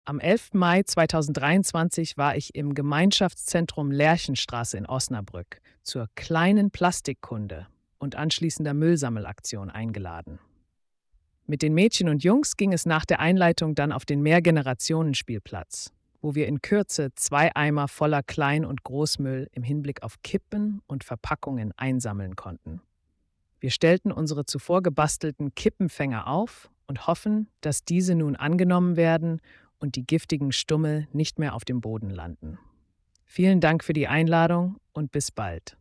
Am 11. Mai 2023 war ich im Gemeinschaftszentrum Lerchenstraße in Osnabrück zur kleinen Plastikkunde und anschließender Müllsammelaktion eingeladen. Mit den Mädchen und Jungs ging es nach der Einleitung dann auf den Mehrgenerationenspielplatz, wo wir in Kürze 2 Eimer voller Klein- und Großmüll im Hinblick auf Kippen und Verpackungen einsammeln konnten. Wir stellten unsere zuvor gebastelten Kippenfänger auf und hoffen, dass diese nun angenommen werden und die giftigen Stummel nicht mehr auf dem Boden landen. Vielen Dank für die Einladung und bis bald.